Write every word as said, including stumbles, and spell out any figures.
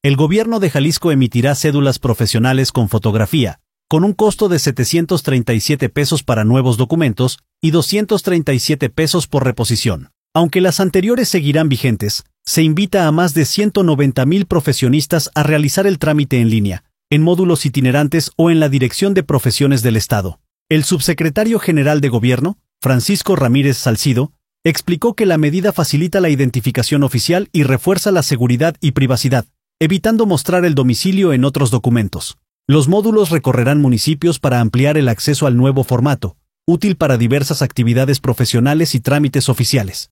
El gobierno de Jalisco emitirá cédulas profesionales con fotografía, con un costo de setecientos treinta y siete pesos para nuevos documentos y doscientos treinta y siete pesos por reposición. Aunque las anteriores seguirán vigentes, se invita a más de ciento noventa mil profesionistas a realizar el trámite en línea, en módulos itinerantes o en la Dirección de Profesiones del Estado. El subsecretario general de Gobierno, Francisco Ramírez Salcido, explicó que la medida facilita la identificación oficial y refuerza la seguridad y privacidad, evitando mostrar el domicilio en otros documentos. Los módulos recorrerán municipios para ampliar el acceso al nuevo formato, útil para diversas actividades profesionales y trámites oficiales.